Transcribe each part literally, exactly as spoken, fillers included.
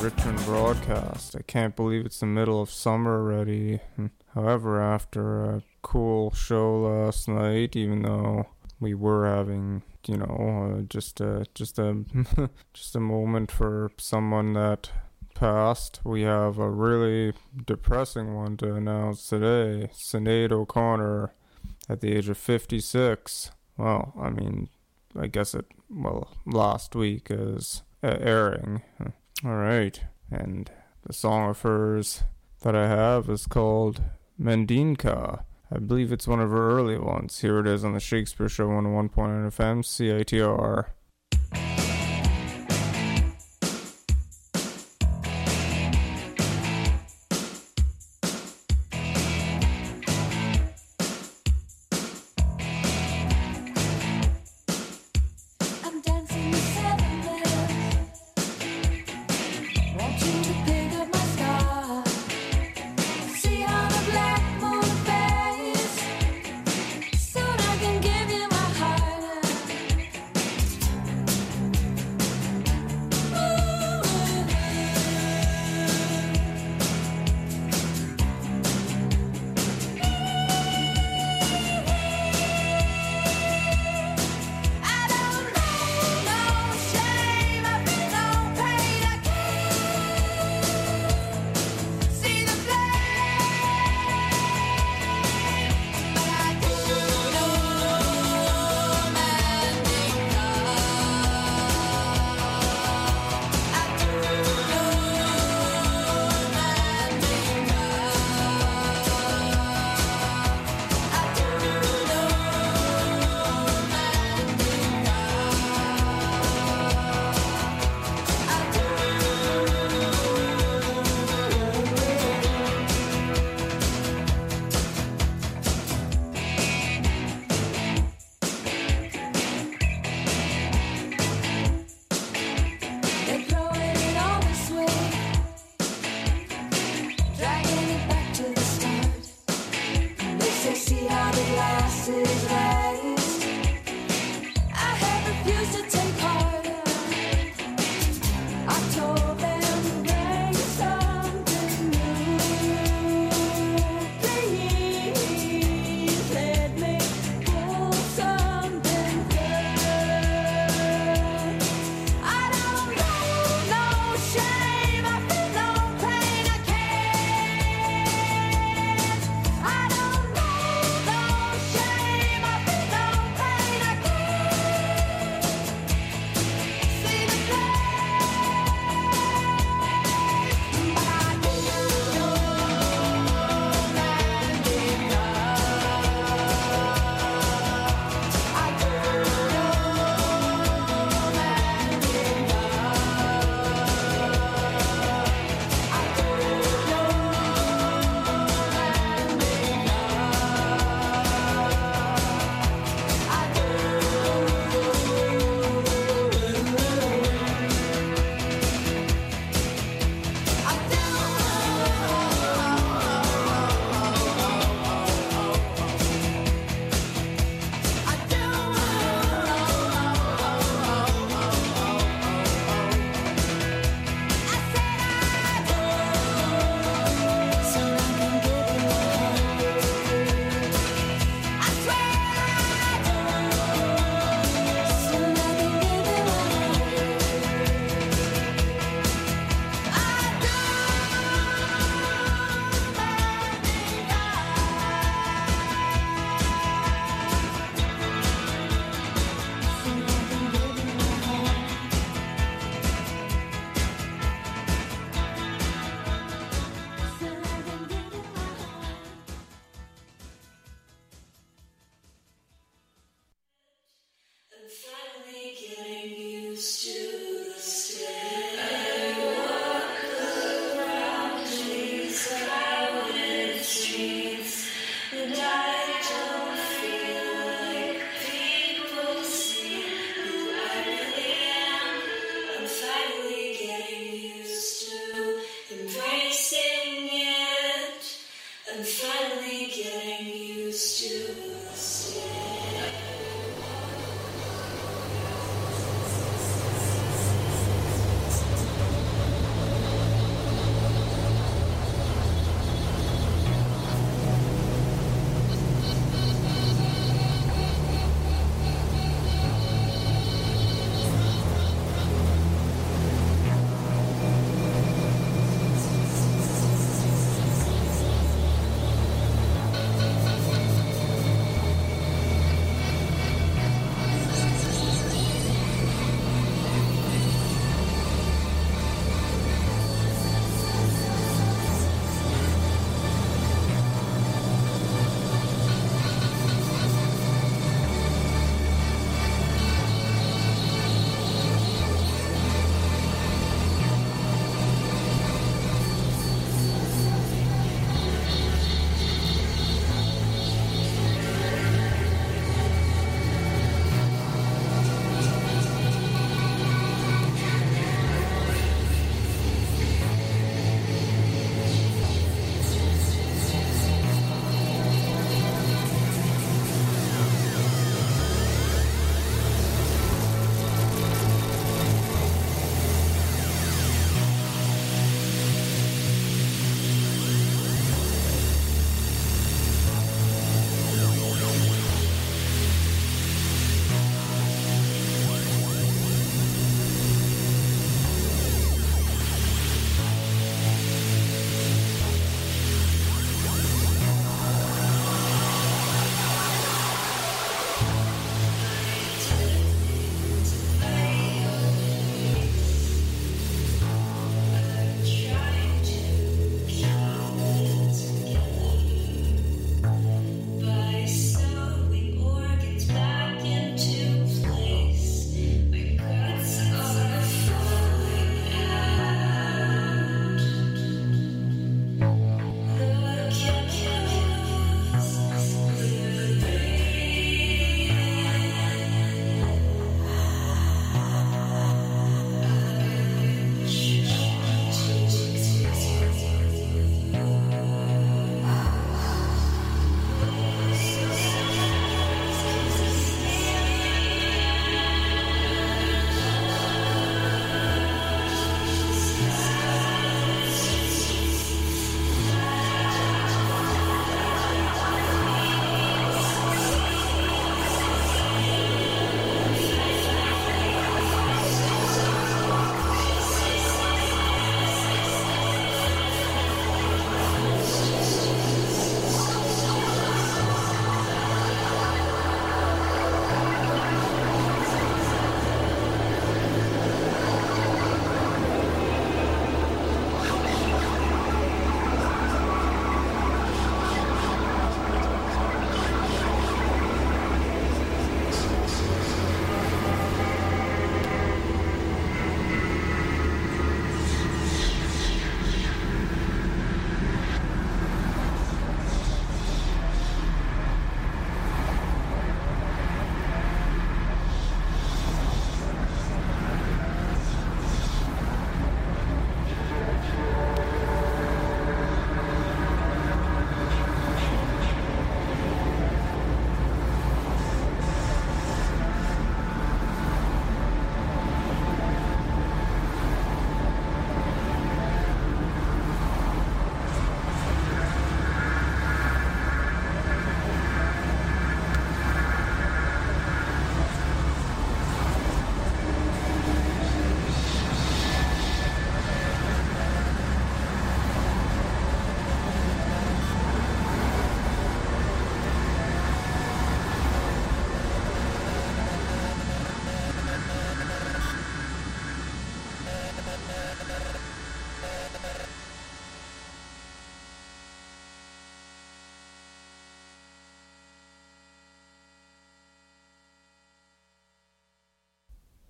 Richmond broadcast. I can't believe it's the middle of summer already. However, after a cool show last night, even though we were having, you know, uh, just a just a just a moment for someone that passed, we have a really depressing one to announce today. Sinead O'Connor, at the age of fifty-six. Well, I mean, I guess it, well, last week is uh, airing. All right. And the song of hers that I have is called Mendinka. I believe it's one of her early ones. Here it is on the Shakespeare Show one oh one point nine F M, C I T R.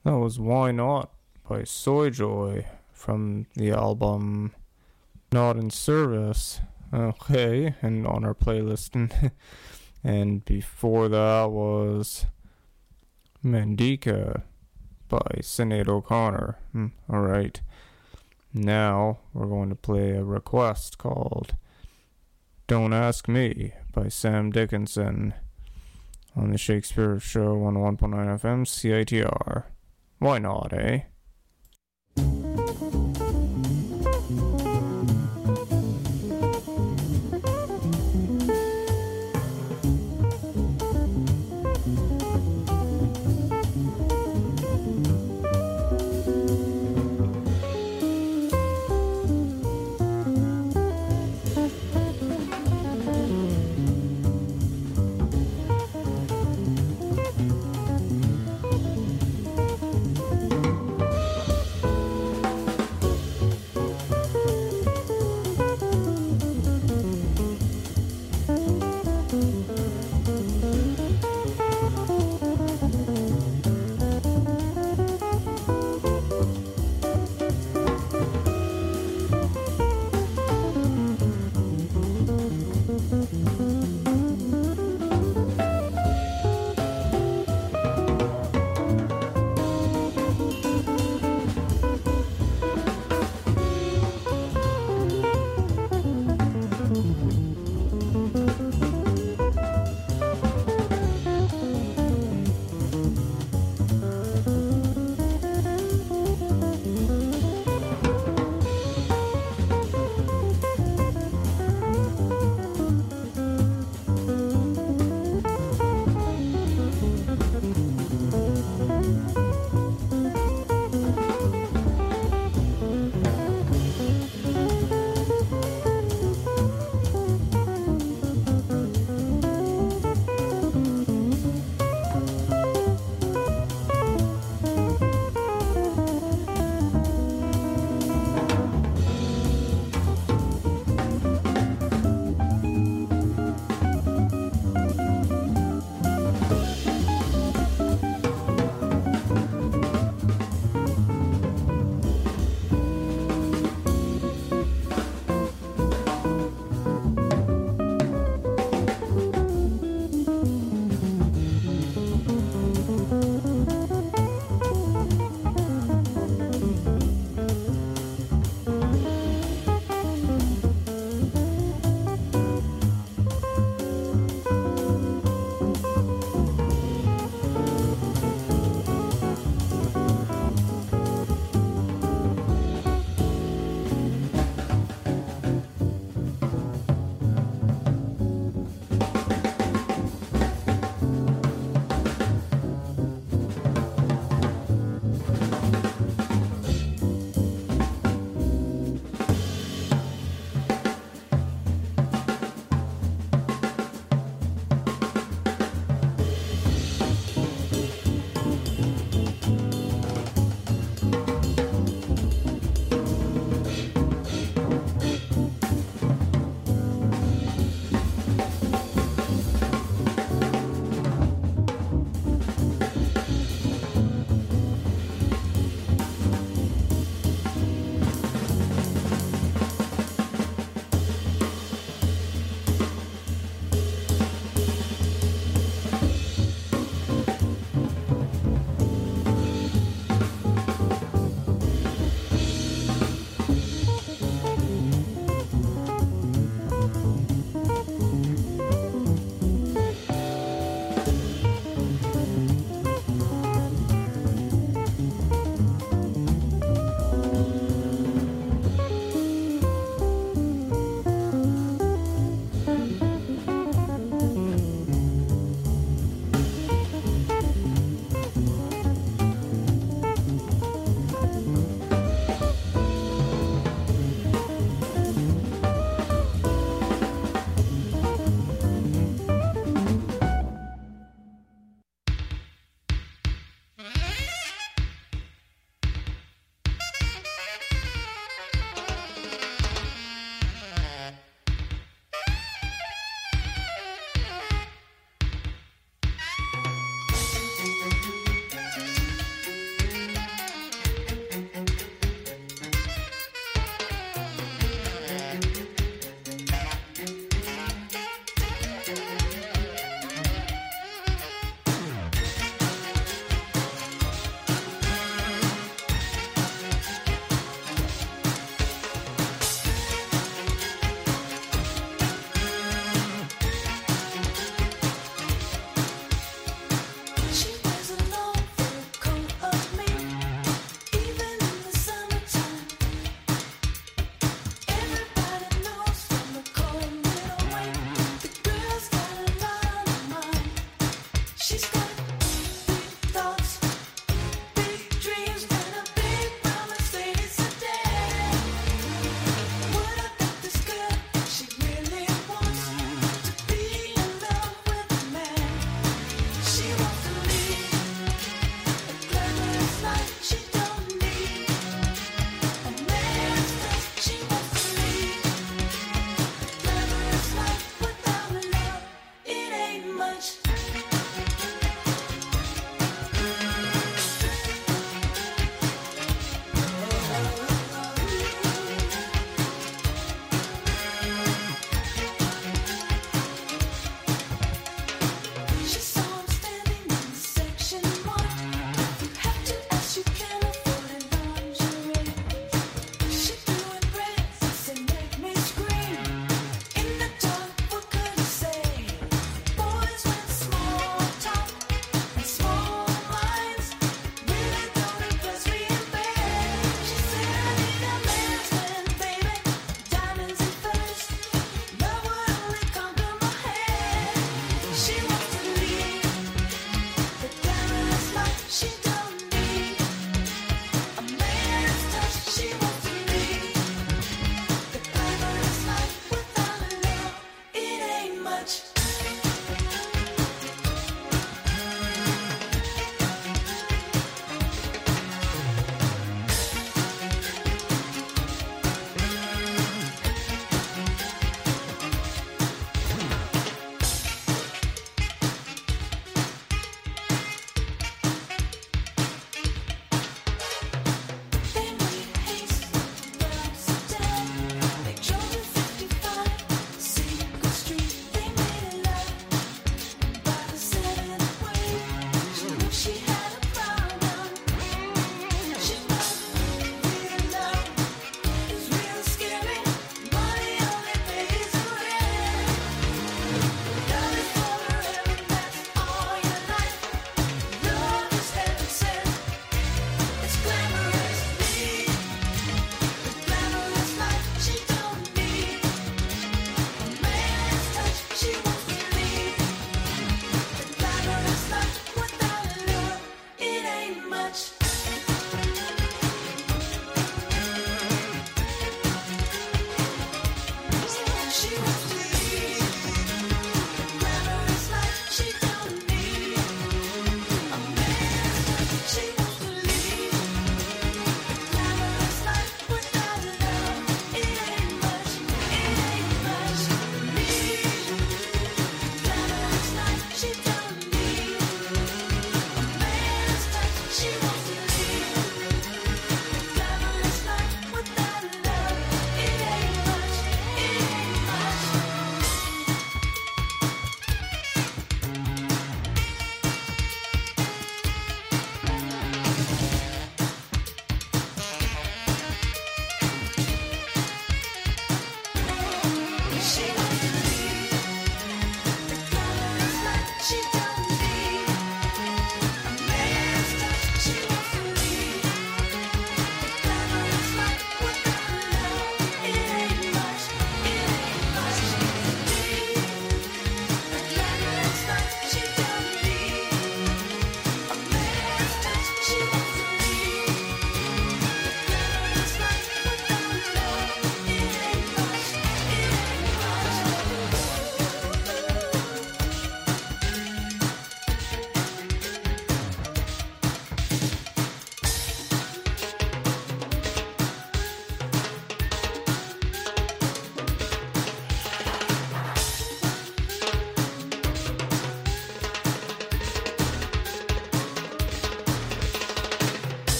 That was Why Not by Soyjoy from the album Not in Service. Okay, and on our playlist. And, and before that was Mandika by Sinead O'Connor. Hmm, Alright. Now we're going to play a request called Don't Ask Me by Sam Dickinson on the Shakespeare Show on one point nine F M C I T R. Why not, eh?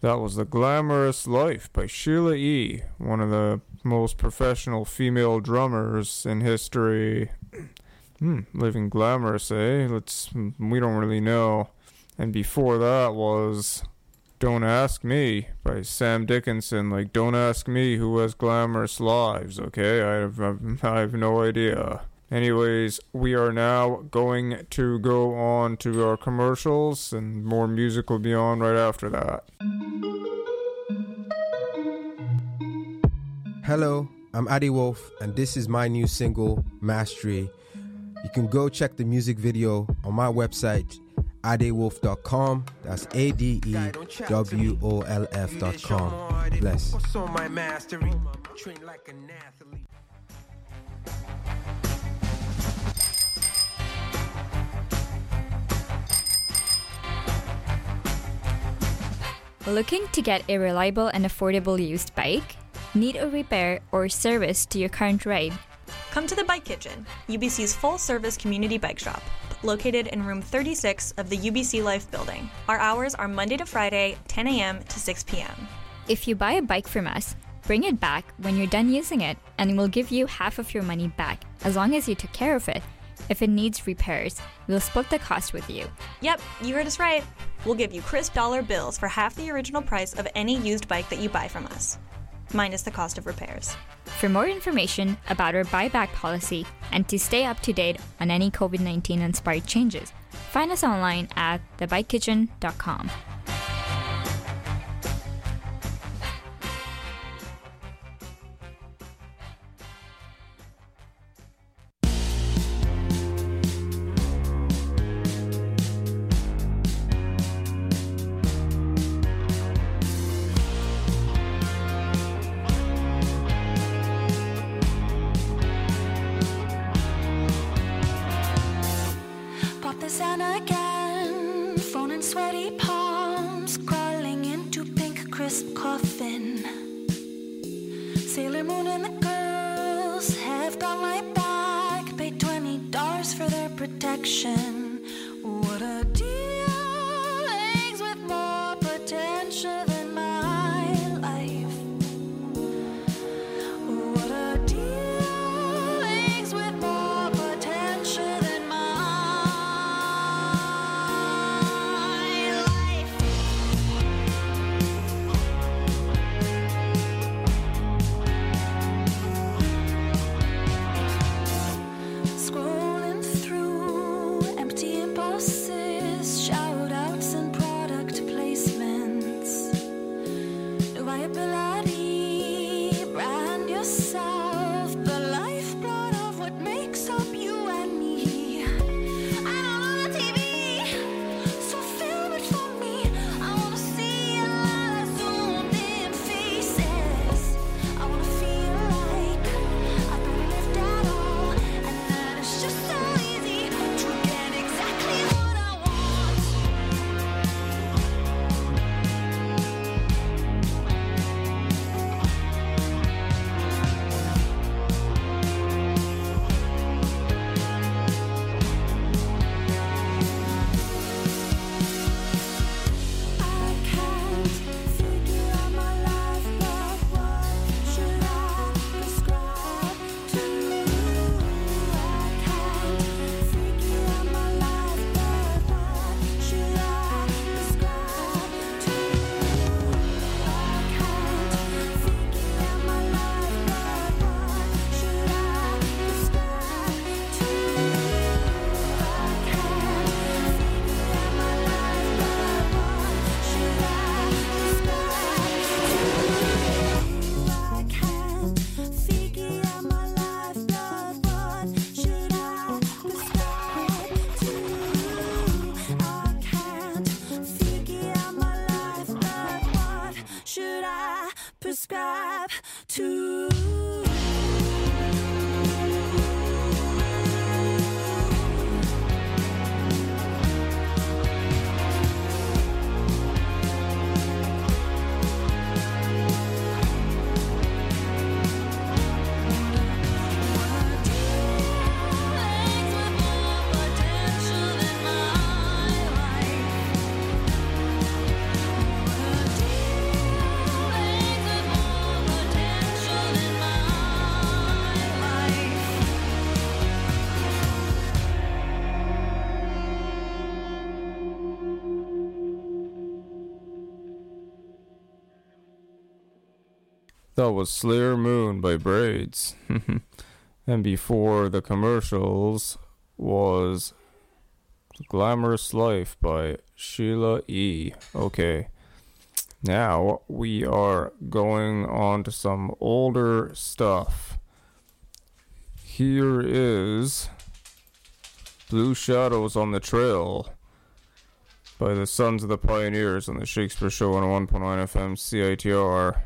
That was The Glamorous Life by Sheila E., one of the most professional female drummers in history. Hmm, living glamorous, eh? Let's, we don't really know. And before that was Don't Ask Me by Sam Dickinson. Like, don't ask me who has glamorous lives, okay? I have, I have no idea. Anyways, we are now going to go on to our commercials, and more music will be on right after that. Hello, I'm Adi Wolf, and this is my new single, Mastery. You can go check the music video on my website, adi wolf dot com. That's A D E W O L F dot com. Bless. Looking to get a reliable and affordable used bike? Need a repair or service to your current ride? Come to the Bike Kitchen, U B C's full-service community bike shop, located in room thirty-six of the U B C Life building. Our hours are Monday to Friday, ten a.m. to six p.m. If you buy a bike from us, bring it back when you're done using it, and we'll give you half of your money back, as long as you took care of it. If it needs repairs, we'll split the cost with you. Yep, you heard us right. We'll give you crisp dollar bills for half the original price of any used bike that you buy from us, minus the cost of repairs. For more information about our buyback policy and to stay up to date on any covid nineteen inspired changes, find us online at the bike kitchen dot com. Scrolling through empty That was Slayer Moon by Braids. And before the commercials was Glamorous Life by Sheila E. Okay. Now we are going on to some older stuff. Here is Blue Shadows on the Trail by the Sons of the Pioneers on the Shakespeare Show on one point nine F M C I T R.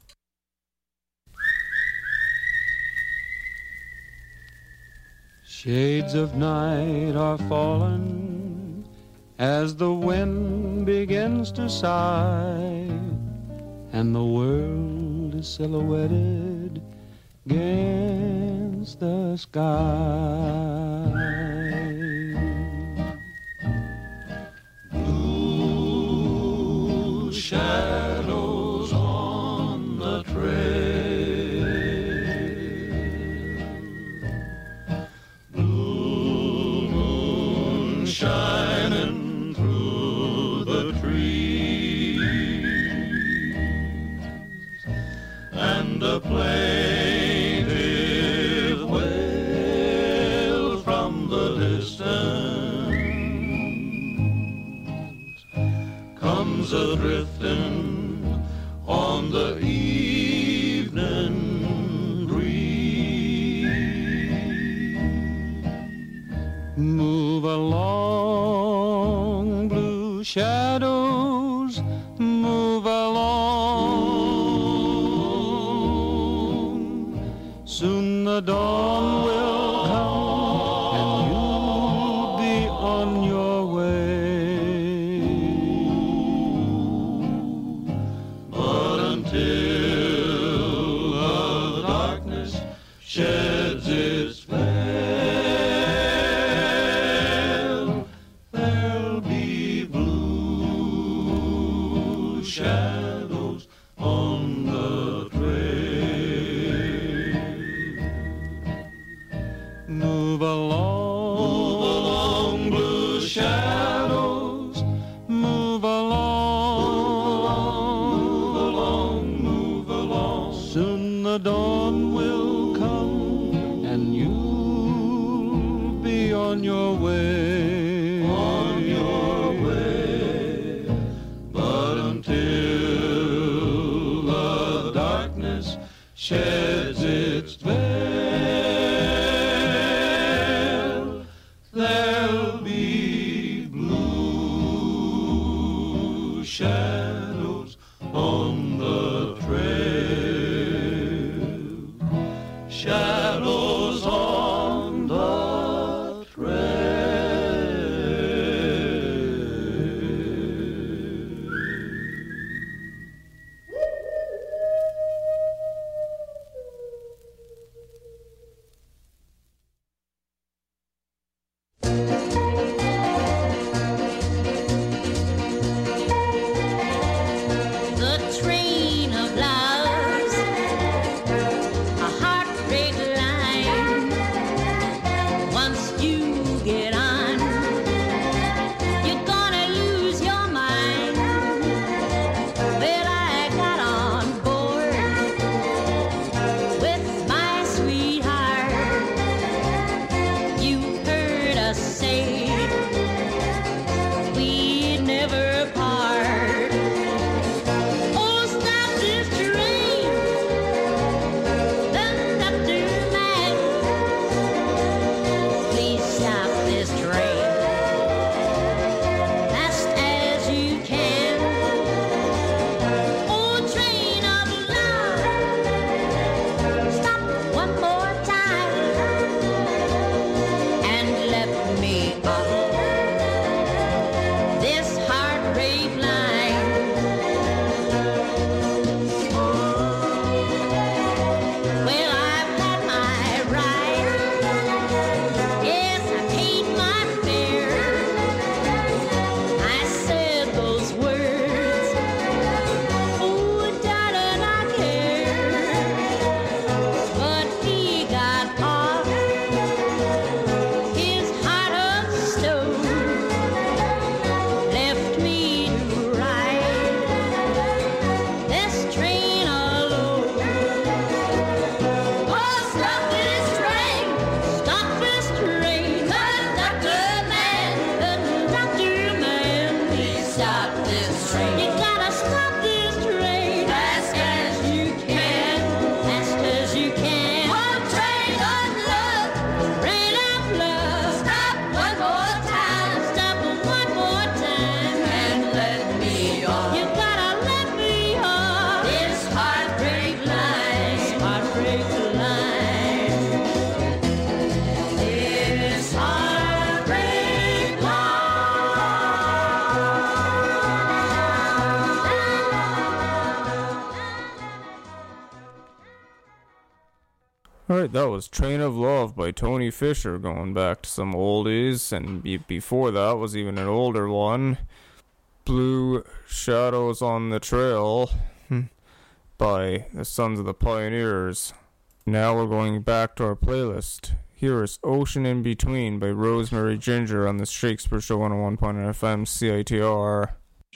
Shades of night are fallen as the wind begins to sigh, and the world is silhouetted against the sky. Blue shadows on the trail, blue moon shining through the trees, and a plaintive wail from the distance comes a-drifting on the evening breeze. Move along, blue shadows, move along. Soon the dawn will come and you'll be on your way. But until the darkness sheds its veil, there'll be blue shadows on the trail. Move along, move along, blue shadows, move along, move along, move along. Soon the dawn will come and you'll be on your way, on your way. But until the darkness sheds its veil, there'll be blue shadows on the trail. Shadows on the trail. right, that was Train of Love by Tony Fisher, going back to some oldies, and be- before that was even an older one, Blue Shadows on the Trail by the Sons of the Pioneers. Now we're going back to our playlist. Here is Ocean in Between by Rosemary Ginger on the Shakespeare Show one oh one point nine F M C I T R.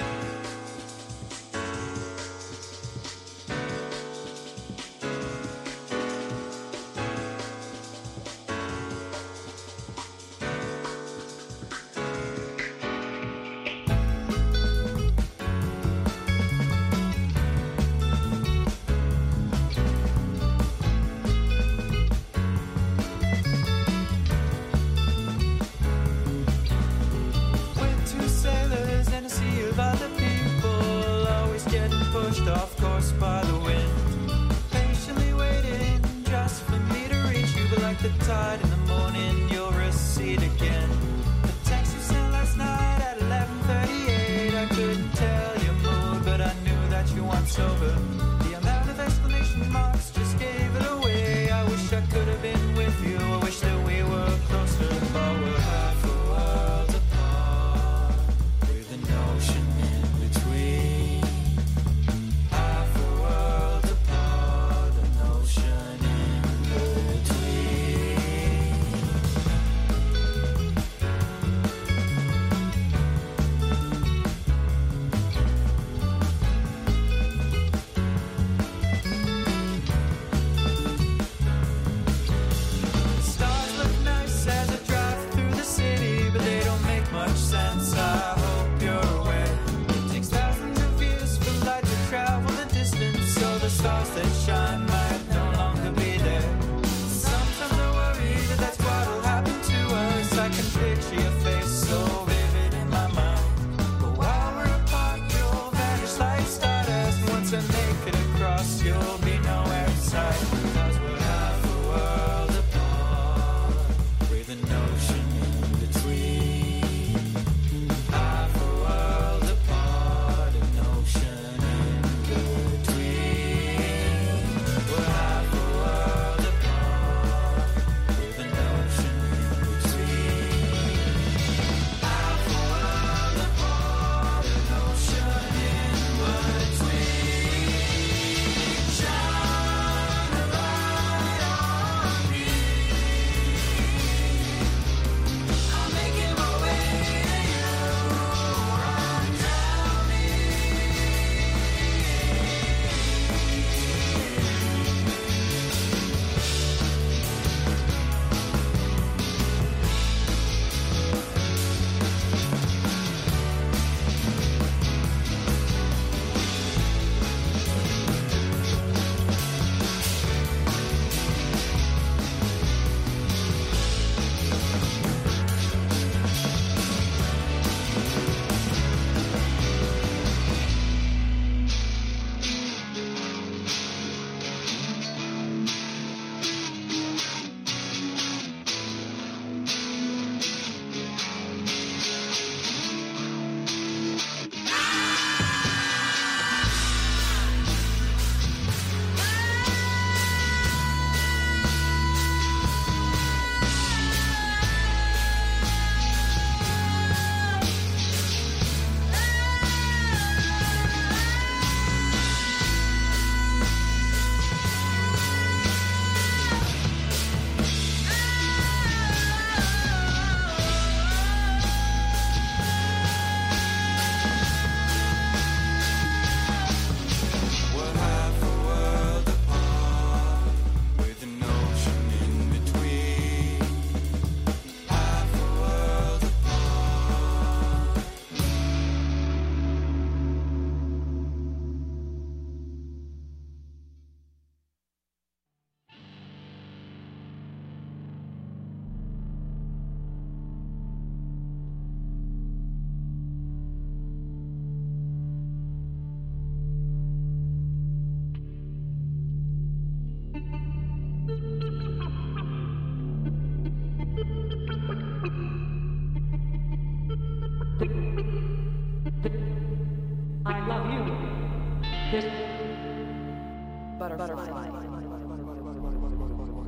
I love you. This butterfly. Wings.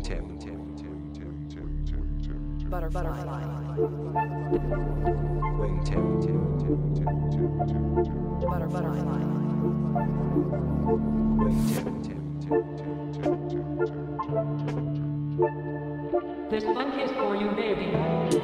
Wingtip. Butterfly. Wingtip. Butterfly. Wingtip. This one kiss for you, baby.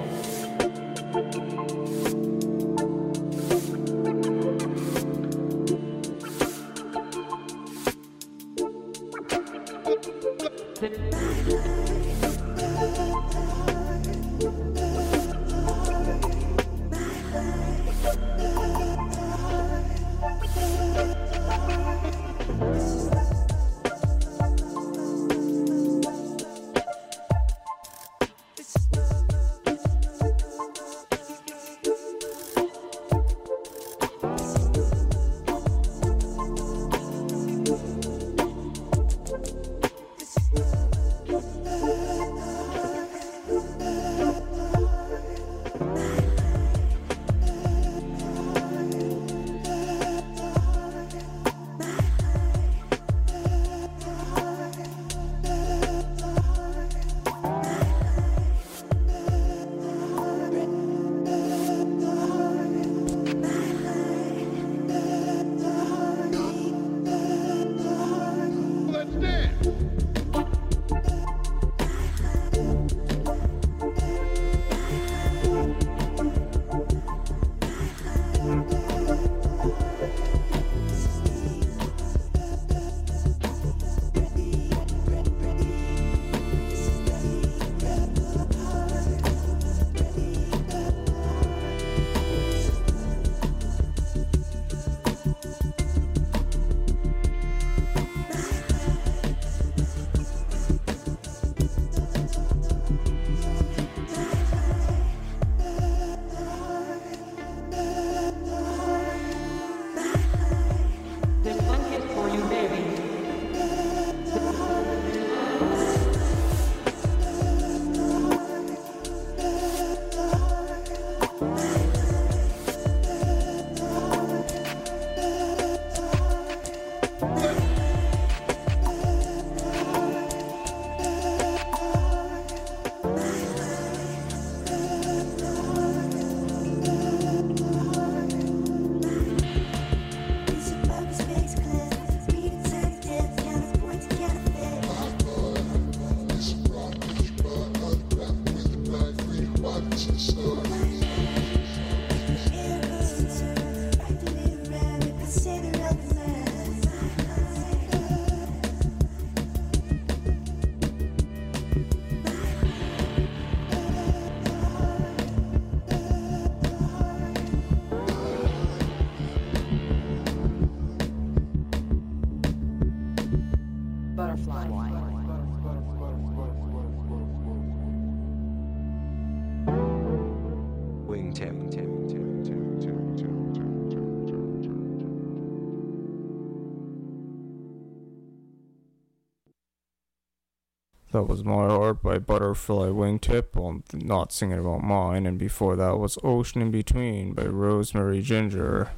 That was My Heart by Butterfly Wingtip. Well, I'm not singing about mine. And before that was Ocean in Between by Rosemary Ginger.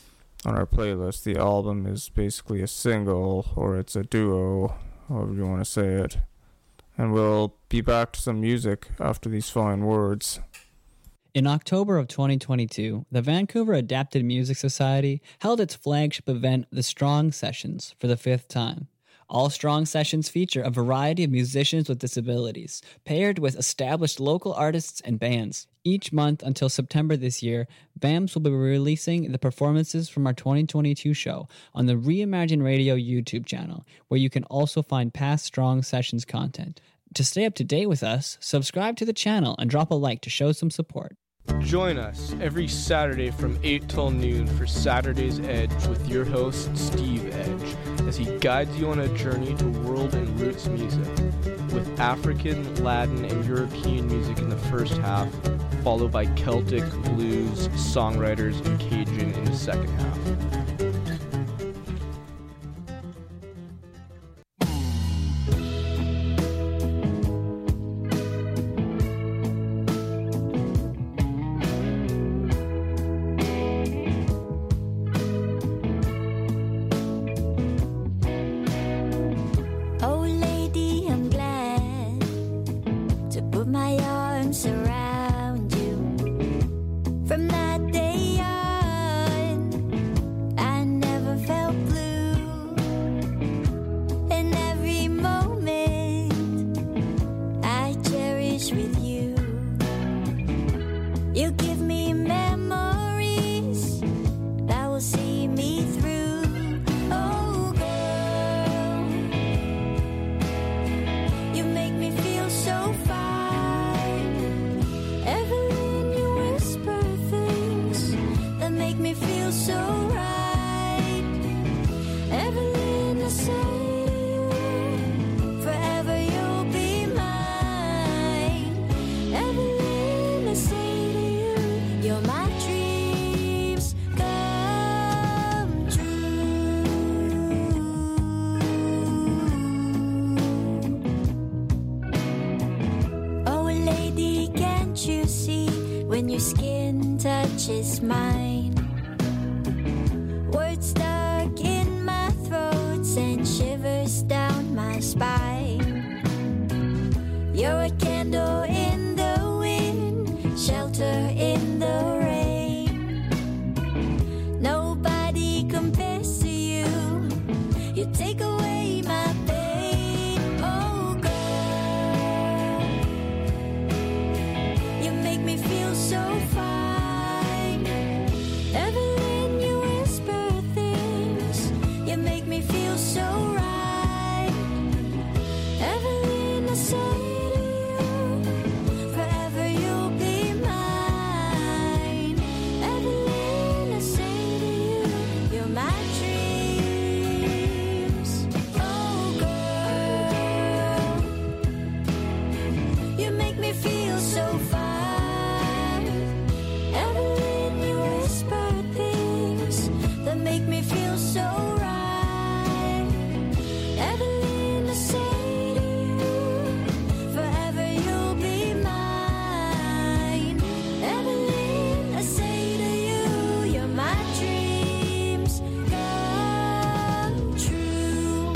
On our playlist, the album is basically a single, or it's a duo, however you want to say it. And we'll be back to some music after these fine words. In October of twenty twenty-two, the Vancouver Adapted Music Society held its flagship event, the Strong Sessions, for the fifth time. All Strong Sessions feature a variety of musicians with disabilities, paired with established local artists and bands. Each month until September this year, V A M S will be releasing the performances from our twenty twenty-two show on the Reimagine Radio YouTube channel, where you can also find past Strong Sessions content. To stay up to date with us, subscribe to the channel and drop a like to show some support. Join us every Saturday from eight till noon for Saturday's Edge with your host, Steve Edge, as he guides you on a journey to world and roots music, with African, Latin, and European music in the first half, followed by Celtic, blues, songwriters, and Cajun in the second half. Oh lady, I'm glad put my arms around you. From that day on, I never felt blue. In every moment I cherish with you. You give me memories that will see me through. Oh girl, you make me feel so fine. Evelyn, you whisper things that make me feel so right. Evelyn, I say to you, forever you'll be mine. Evelyn, I say to you, you're my dreams come true. Oh lady, can't you see when your skin touches mine? Words stuck in my throat send shivers down my spine. You're a candle in the wind, shelter in the rain. Nobody compares to you. You take away my pain. Oh girl, you make me feel so fine. Evelyn, you whisper things. You make me feel so right. Evelyn, I say to you, forever you'll be mine. Evelyn, I say to you, you're my dreams. Oh girl, you make me feel so fine. Evelyn, you whisper things that make me feel so right. Evelyn, I say to you, forever you'll be mine. Evelyn, I say to you, you're my dreams come true.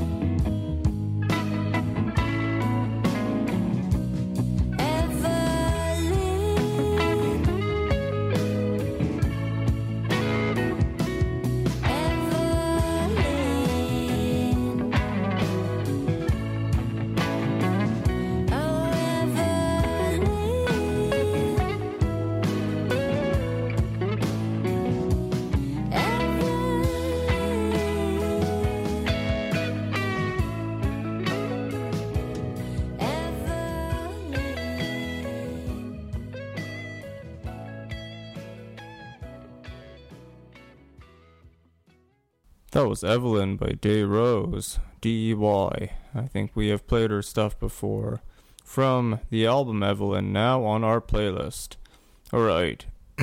Evelyn, Evelyn, oh Evelyn, That was Evelyn by Day Rose, D E Y. I think we have played her stuff before. From the album Evelyn, now on our playlist. Alright.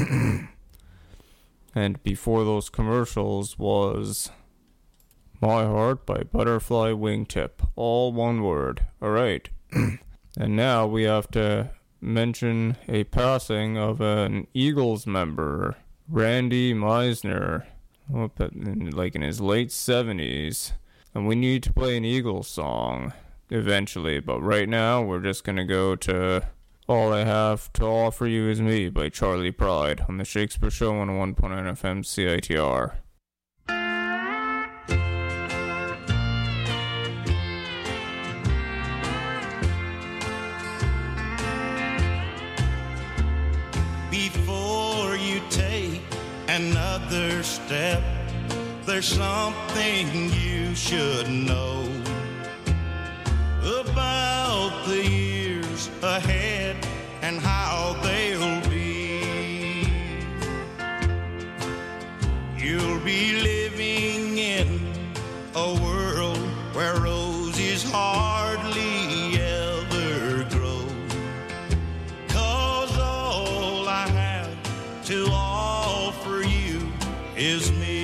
And before those commercials was My Heart by Butterfly Wingtip. All one word. Alright. And now we have to mention a passing of an Eagles member, Randy Meisner, up at, in, like in his late seventies. And we need to play an Eagles song eventually, but right now we're just gonna go to All I Have to Offer You Is Me by Charlie Pride on the Shakespeare Show on one point nine F M C I T R. Before you take another step, there's something you should know about the years ahead and how they'll be. You'll be living in a world where roses hardly ever grow. 'Cause all I have to offer you is me.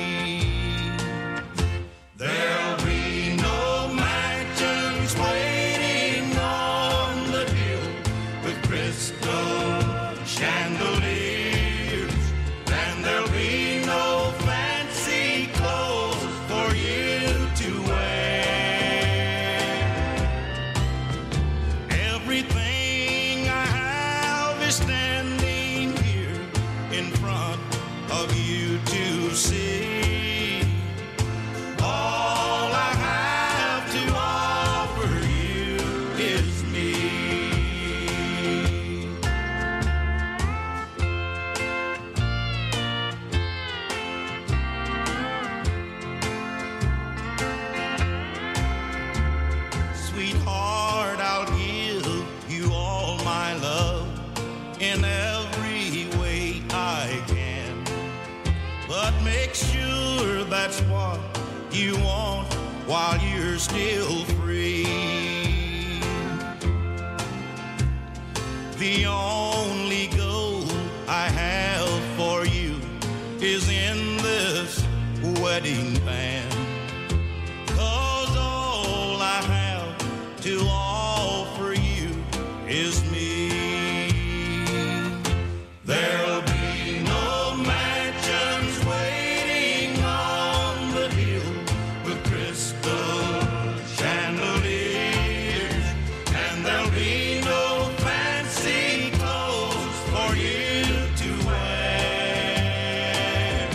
There'll be no mansions waiting on the hill with crystal chandeliers, and there'll be no fancy clothes for you to wear. Everything my love in every way I can. But make sure that's what you want while you're still free. The only goal I have for you is in this wedding band. 'Cause all I have to offer you is me. There'll be no mansions waiting on the hill with crystal chandeliers, and there'll be no fancy clothes for you to wear.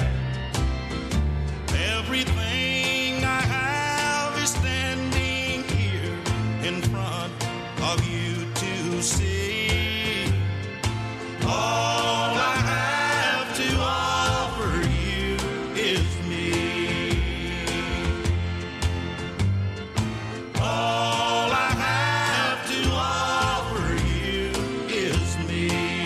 Everything I have is standing here in front of you to see. All I have to offer you is me. All I have to offer you is me.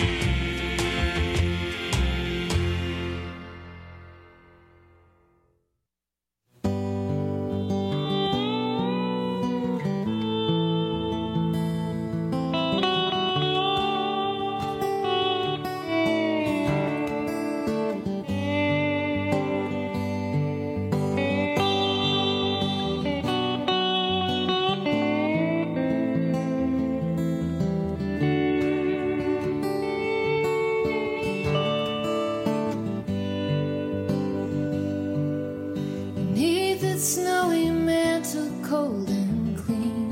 Beneath its snowy mantle, cold and clean,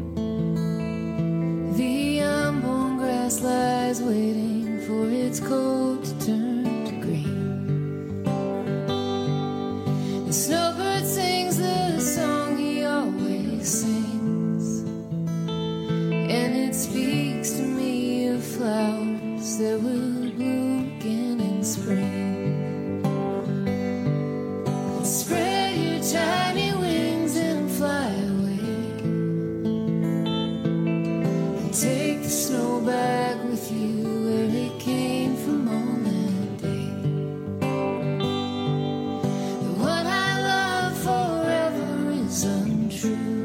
the unborn grass lies waiting for its coat to turn to green. The snowbird sings the song he always sings, and it speaks to me of flowers that will bloom again in spring. Spread your tiny wings and fly away, and take the snow back with you where it came from on that day. The one I love forever is untrue,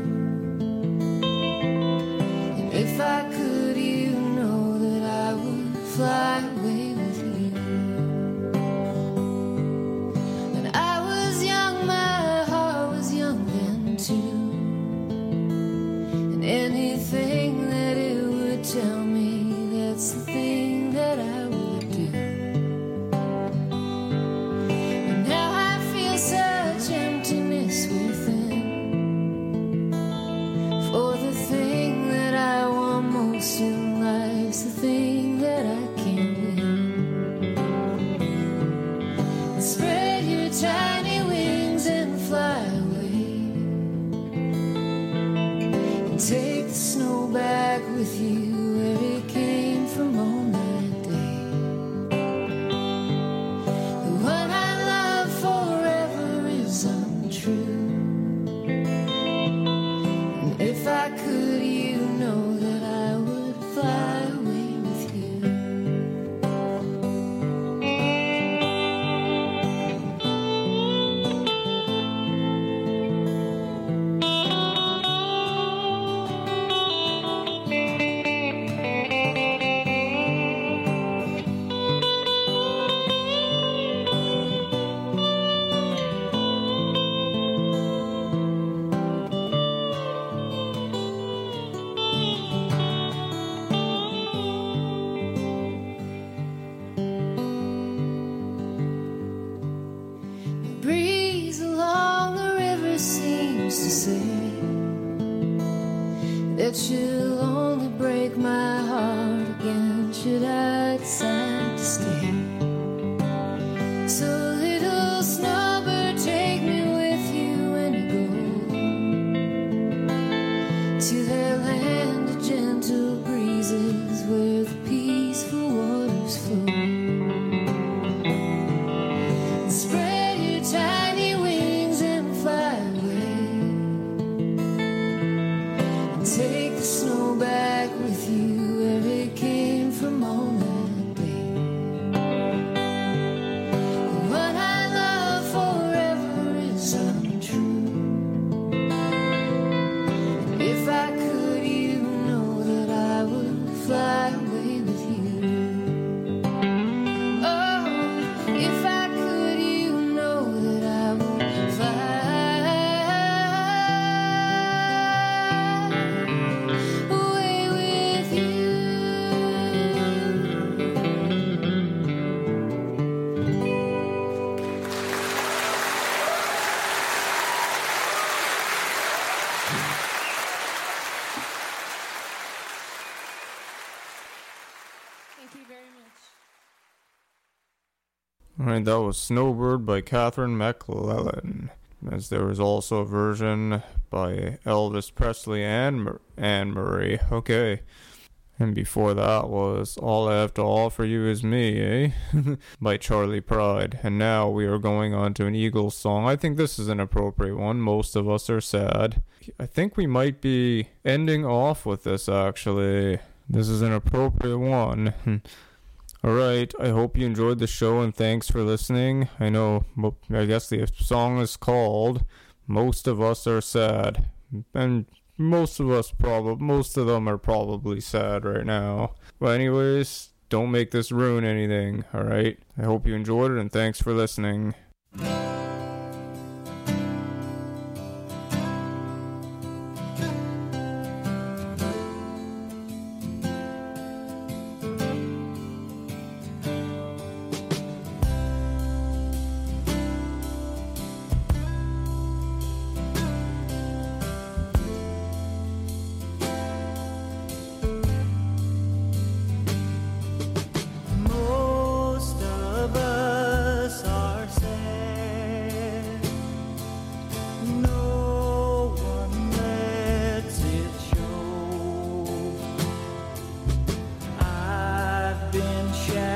and if I could, you know that I would fly away with you. When I was young, my heart was young then too, and anything that it would tell me, that's the thing that I would do. And now I feel such emptiness within, for the thing that I want most in life's the thing that I can't win. Spread your tiny wings and fly away, and take the snow back with you where it came from on that day. The one I love forever is untrue, and if I could, you know that I would fly away with you. The breeze along the river seems to say that you'll only break my heart again should I decide to stay. So little snowbird, take me with you when you go to that land of gentle breezes where the peaceful waters flow. Spread your tiny wings and fly away, and take the snow back with you where it came away with you. Oh, if I could, you know that I would fly away with you. Thank you very much. Alright, that was Snowbird by Catherine McClellan. As there was also a version by Elvis Presley and Mur- Anne Murray. Okay. And before that was All I Have to Offer You Is Me, eh? by Charlie Pride. And now we are going on to an Eagles song. I think this is an appropriate one. Most of Us Are Sad. I think we might be ending off with this, actually. This is an appropriate one. Alright, I hope you enjoyed the show and thanks for listening. I know, I guess the song is called Most of Us Are Sad. And most of us probably, most of them are probably sad right now. But anyways, don't make this ruin anything, alright? I hope you enjoyed it and thanks for listening. Most of us are sad. No one lets it show. I've been shattered.